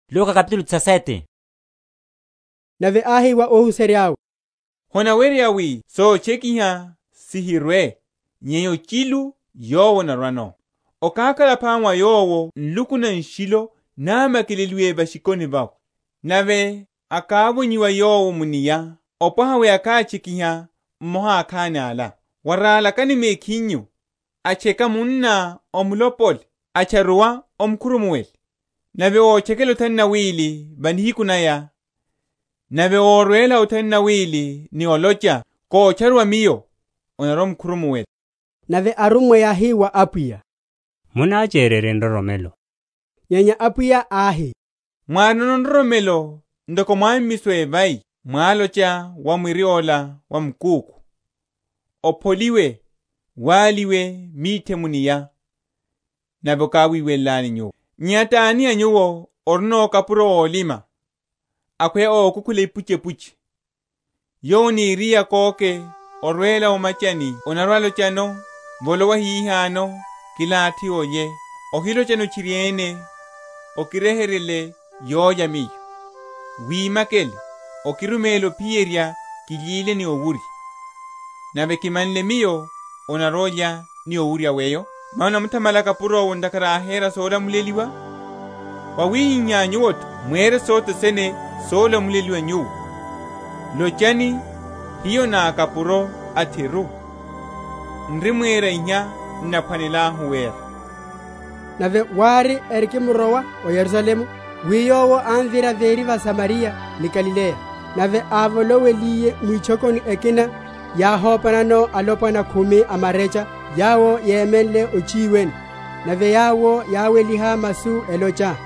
Luka capítulo 17. Nave ahi wa ohu seriao. Hona weriawi so chekiha sihirwe nyeyo chilu yowo na rano. Okakala pamwa yowo nlukuna nshilo na makililwe bashikoni bao. Nave akabunyiwa yowo muniya opahawe akachikiha moha akane ala. Warala kani mekinyu acheka munna omulopoli acharuwa omkurumuweli. Nave ochekele utanna wili banihikunaya. Nave orwela utanna wili ni olocha ko charwa miyo onarom kurumuweli. Nave arumwe ya hi wa apuya. Muna acherere ndoromelo. Nyanya apuya ahi. Mwana ndoromelo ndoko mwamiswe vai mwalocha wa mwiriola wa mkuku. Opoliwe waliwe mite muniya. Nave kawiwe lani nyo. Nyatani anyuwo orno kapuro olima. Akwe okukule ipuche. Yoni ria koke orwela omachani onarwalo chano volowa hihano kilati oye ohilo chano chiriene okireherele yoya miyo. Wimakele okirumelo pieria kilile ni owuri. Nave kimanle miyo onaroya ni owuri aweyo. Mauna mutamala kapuro wondakara ahera sola muleliwa. Wawihi nyanyu wotu mwere soto sene sola muleliwa nyu. Lochani hiyo na kapuro atiru. Ndrimwera inya napanela huwera. Nave wari erkimurowa o Yerusalemu. Wiyowo anvira veri va Samaria ni Galilea. Nave avolowe liye mwichokoni ekina ya hopanano alopana kumi amarecha. Yawo yemele uchiwen. Nave yawo yawe liha masu elocha.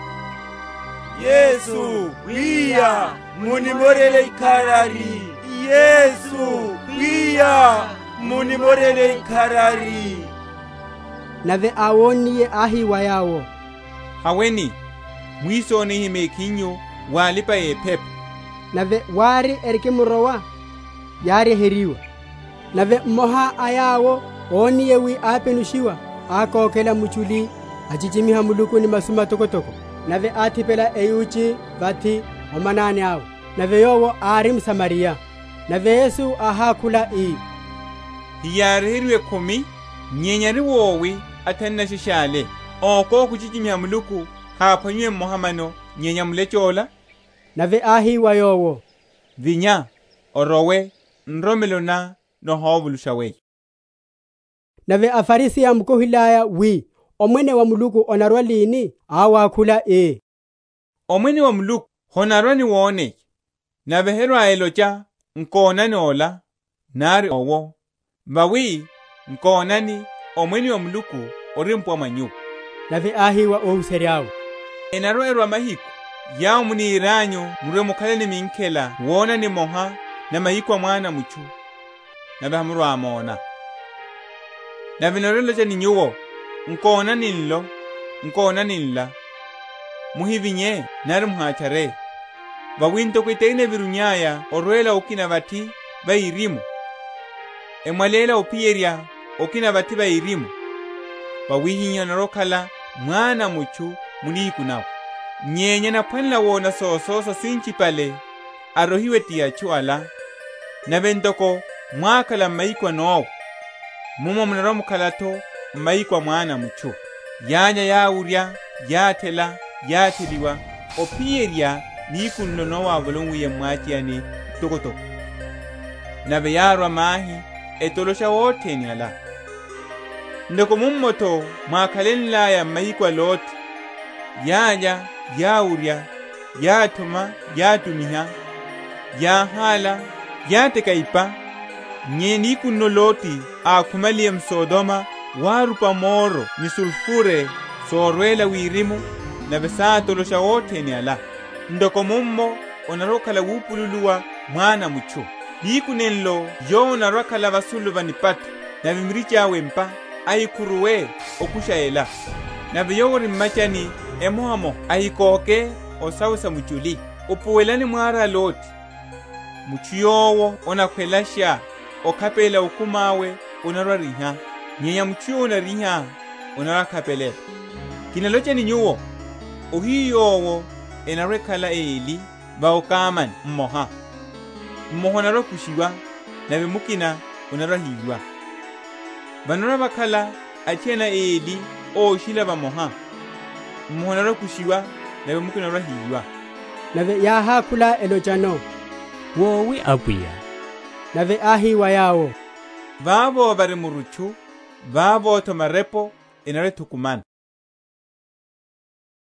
Yesu wia munimorele ikarari. Yesu wia munimorele ikarari. Nave awoniye ahi wa yawo. Haweni mwiso ni hime kinyo walipa ye pepe. Nave wari erkimurowa yari heriwa. Nave moha ayawo oniye wi apenushiwa akokela muchuli achichimiha muluku ni masuma tokotoko. Nave atipela eyuchi vati omanane awo. Nave yowo arim Samaria. Nave Yesu ahakula Hiyarihirwe kumi nyenyari wowi atanna shishale. Oko kuchichimiha muluku hapanywe mohamano nyenya mulechola. Nave ahi wa yowo. Vinya orowe nromelona no hovulushawe. Nave afarisi ya mkohilaya wi omwene wa muluku onarwa lini awakula Omwene wa muluku honarwa ni wone. Nave herwa elocha nkona nola nari owo. Bawi nkonani omwene wa muluku orimpwa manyu. Nave ahi wa ohu seriao. Enarwa erwa mahiku yao muni iranyo mure mukale ni minkela wona ni moha na mahikwa mwana muchu. Nave hamurwa amona. Nave norelo cha ninyuwo nkona ninlo nkona ninla. Muhivinye nari muhachare. Bawinto kwiteine virunyaya orwela ukina vati bairimu. Emwalela upieria ukina vati bairimu. Bawihinya narokala mwana muchu muniku nao. Nyenya na panla wona sososa sinchi pale arohiwe tia chuala. Naventoko mwakala maikwa noowo. Mumo mnaromu kalato maikwa mwana muchu. Yanya ya uria ya tela ya teliwa opieria niku nono wa volonguye mwatiani tokotoko. Nave yarwa mahi etolosha wote ni ala. Ndoko mummoto mwakalenla ya maikwa loti. Yanya ya uria ya tuma ya tumiha ya hala ya tekaipa. Nye niku noloti akumalie msodoma warupa moro ni sulfure sorwela wirimu na vesa tolosha wote ni ala. Ndoko mummo onarokala wupululuwa mwana muchu. Niku nenlo yo onarokala vasulu vanipatu na vimricha wempa ayikuruwe okusha ela. Na viyori machani emohamo ayikoke osawesa muchuli. Upuwelani mwara loti. Muchuyowo onakwelasha okapela ukumawe onarwa riha. Nyenya muchuyo onariha onarwa kapele. Kinalocha ni nyuwo. Ohiyowo enarwe kala Eli baokaman mmoha naro kushiwa na bimukina onarahiywa banora bakala achena Eli oshila bamoha naro kushiwa na bimukina onarahiywa nave yahakula elojano wowi abuya nave ahiwa yawo babo bari muruchu babo tomarepo enare tukumana